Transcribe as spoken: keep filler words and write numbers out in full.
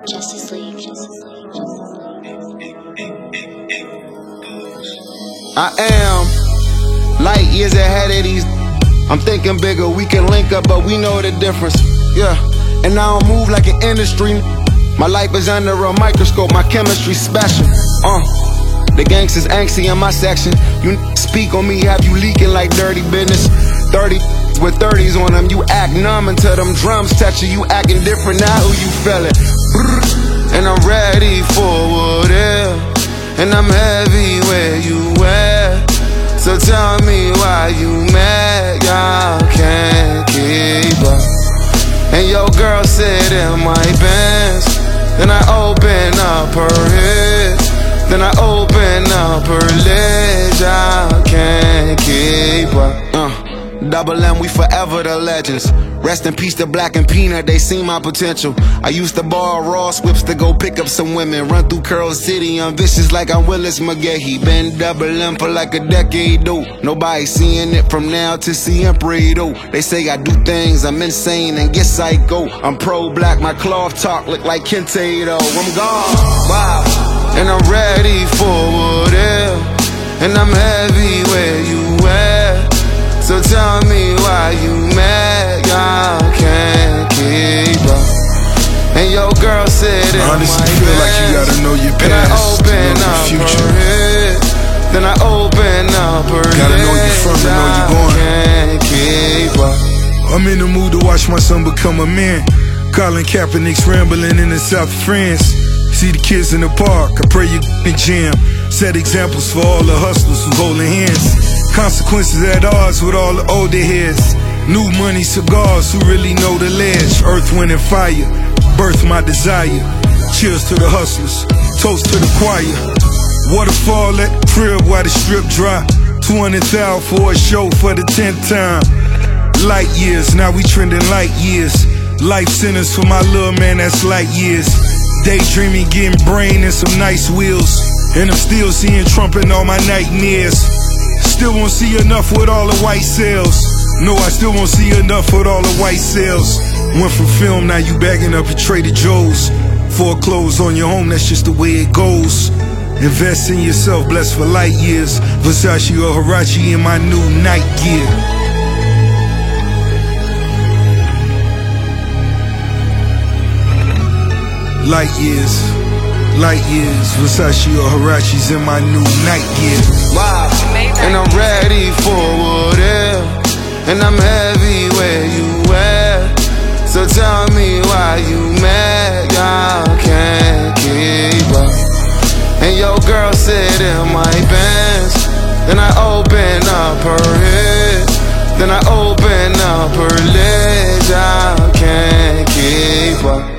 Justice League. I am light years ahead of these. I'm thinking bigger, we can link up, but we know the difference. Yeah, and I don't move like an industry. My life is under a microscope, my chemistry's special. Uh, the gangsters angsty in my section. You speak on me, have you leaking like dirty business. thirty with thirties on them, you act numb until them drums touch you. You acting different now, who you feeling? And I'm ready for whatever, and I'm heavy where you at. So tell me why you mad, y'all can't keep up. And your girl said in my pants. Then I open up her head, then I open up her legs, y'all can't keep up. uh. Double M, we forever the legends. Rest in peace to Black and Peanut, they seen my potential. I used to borrow Ross whips to go pick up some women. Run through Curl City, I'm vicious like I'm Willis McGahee. Been Double M for like a decade, though. Nobody seeing it from now to Siempre, though. They say I do things, I'm insane and get psycho. I'm pro-black, my cloth talk look like Kente, though. I'm gone, wow. And I'm ready for whatever, and I'm heavy where you at. So tell me why you mad, y'all can't keep up. And your girl said it honestly my feel best. like you gotta know your past, Then I open to know up the future. her head, then I open up her Gotta know you from and know you going. Can't keep up. I'm in the mood to watch my son become a man. Colin Kaepernick's rambling in the south of France. See the kids in the park, I pray you can jam. Set examples for all the hustlers who holding hands. Consequences at odds with all the older heads. New money cigars who really know the ledge. Earth, wind, and fire, birth my desire. Cheers to the hustlers, toast to the choir. Waterfall at the crib while the strip dry. two hundred thousand for a show for the tenth time. Light years, now we trending light years. Life sentence for my little man, that's light years. Daydreaming, getting brain and some nice wheels. And I'm still seeing Trump in all my nightmares. Still won't see enough with all the white cells. No, I still won't see enough with all the white cells. Went from film, now you bagging up at Trader Joe's. Foreclosed on your home, that's just the way it goes. Invest in yourself, blessed for light years. Versace or Huarache in my new night gear. Light years, light years. Versace or Huarache's in my new night gear. Wow, and I'm ready for whatever, and I'm heavy where you at. So tell me why you mad, y'all can't keep up. And your girl said in my pants. Then I open up her head, then I open up her legs, y'all can't keep up.